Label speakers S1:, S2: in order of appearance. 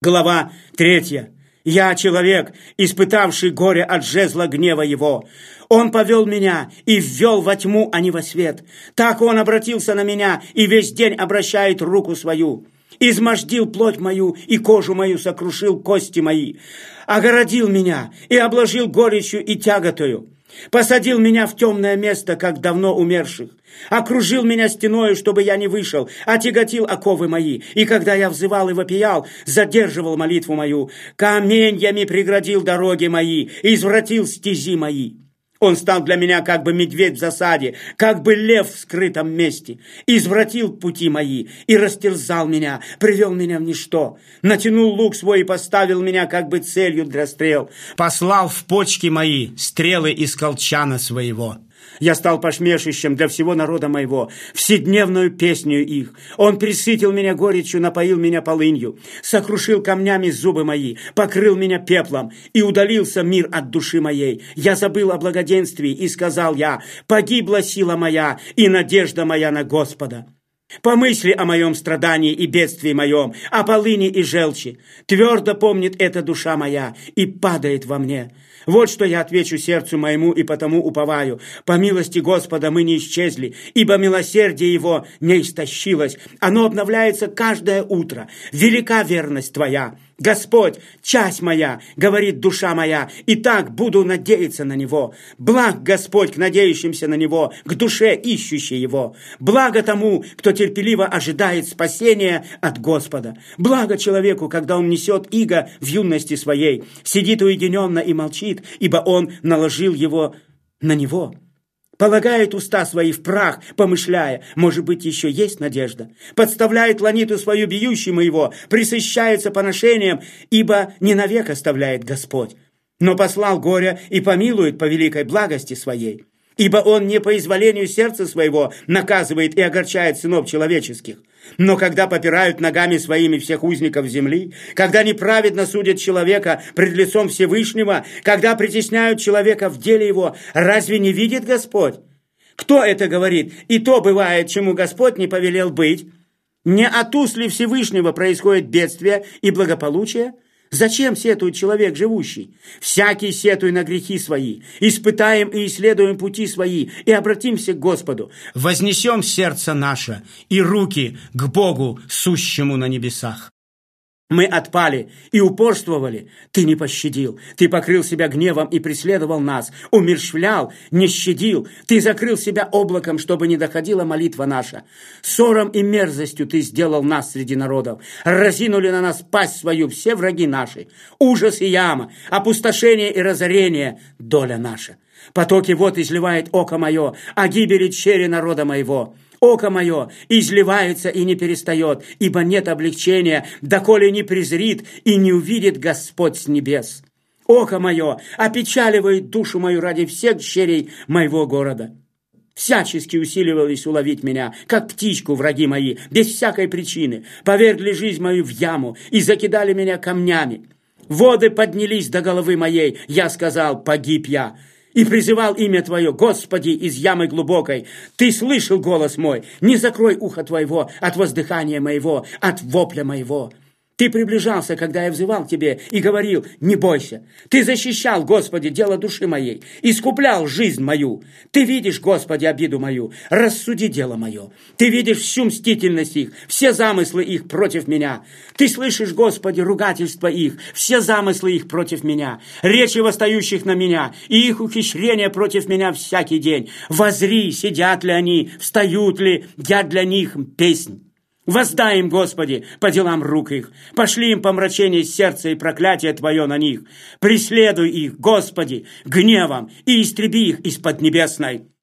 S1: Глава 3. Я человек, испытавший горе от жезла гнева его. Он повел меня и ввел во тьму, а не во свет. Так он обратился на меня и весь день обращает руку свою. Измождил плоть мою и кожу мою сокрушил кости мои. Огородил меня и обложил горечью и тяготою. Посадил меня в темное место, как давно умерших. Окружил меня стеною, чтобы я не вышел, отяготил оковы мои. И когда я взывал и вопиял, задерживал молитву мою. Каменьями преградил дороги мои, извратил стези мои. Он стал для меня как бы медведь в засаде, как бы лев в скрытом месте. Извратил пути мои и растерзал меня, привел меня в ничто. Натянул лук свой и поставил меня как бы целью для стрел. Послал в почки мои стрелы из колчана своего. Я стал посмешищем для всего народа моего, вседневную песню их. Он пресытил меня горечью, напоил меня полынью, сокрушил камнями зубы мои, покрыл меня пеплом, и удалился мир от души моей. Я забыл о благоденствии, и сказал я: погибла сила моя и надежда моя на Господа. Помысли о моем страдании и бедствии моем, о полыни и желчи. Твердо помнит эта душа моя и падает во мне. Вот что я отвечу сердцу моему и потому уповаю. По милости Господа мы не исчезли, ибо милосердие Его не истощилось. Оно обновляется каждое утро. Велика верность Твоя. Господь, часть моя, говорит душа моя, и так буду надеяться на Него. Благ Господь к надеющимся на Него, к душе ищущей Его. Благо тому, кто терпеливо ожидает спасения от Господа. Благо человеку, когда он несет иго в юности своей, сидит уединенно и молчит, ибо он наложил его на него. Полагает уста свои в прах, помышляя, может быть, еще есть надежда. Подставляет ланиту свою бьющему его, пресыщается поношением, ибо не навек оставляет Господь. Но послал горе и помилует по великой благости своей. Ибо он не по изволению сердца своего наказывает и огорчает сынов человеческих. Но когда попирают ногами своими всех узников земли, когда неправедно судят человека пред лицом Всевышнего, когда притесняют человека в деле его, разве не видит Господь? Кто это говорит? И то бывает, чему Господь не повелел быть. Не от уст ли Всевышнего происходит бедствие и благополучие? Зачем сетует человек живущий? Всякий сетуй на грехи свои. Испытаем и исследуем пути свои, и обратимся к Господу. Вознесем сердце наше и руки к Богу, сущему на небесах. Мы отпали и упорствовали, ты не пощадил. Ты покрыл себя гневом и преследовал нас, умерщвлял, не щадил. Ты закрыл себя облаком, чтобы не доходила молитва наша. Ссором и мерзостью ты сделал нас среди народов. Разинули на нас пасть свою все враги наши. Ужас и яма, опустошение и разорение – доля наша. Потоки вод изливает око мое, а гибели черри народа моего. Око мое изливается и не перестает, ибо нет облегчения, доколе не презрит и не увидит Господь с небес. Око мое опечаливает душу мою ради всех щерей моего города. Всячески усиливались уловить меня, как птичку враги мои, без всякой причины, повергли жизнь мою в яму и закидали меня камнями. Воды поднялись до головы моей, я сказал: погиб я. И призывал имя Твое, Господи, из ямы глубокой. Ты слышал голос мой, не закрой ухо Твоего от воздыхания моего, от вопля моего. Ты приближался, когда я взывал к Тебе, и говорил: не бойся. Ты защищал, Господи, дело души моей, искуплял жизнь мою. Ты видишь, Господи, обиду мою, рассуди дело мое. Ты видишь всю мстительность их, все замыслы их против меня. Ты слышишь, Господи, ругательства их, все замыслы их против меня, речи восстающих на меня, и их ухищрения против меня всякий день. Возри, сидят ли они, встают ли, я для них песнь. Воздай им, Господи, по делам рук их, пошли им помрачение сердца и проклятие Твое на них. Преследуй их, Господи, гневом и истреби их из-под небесной.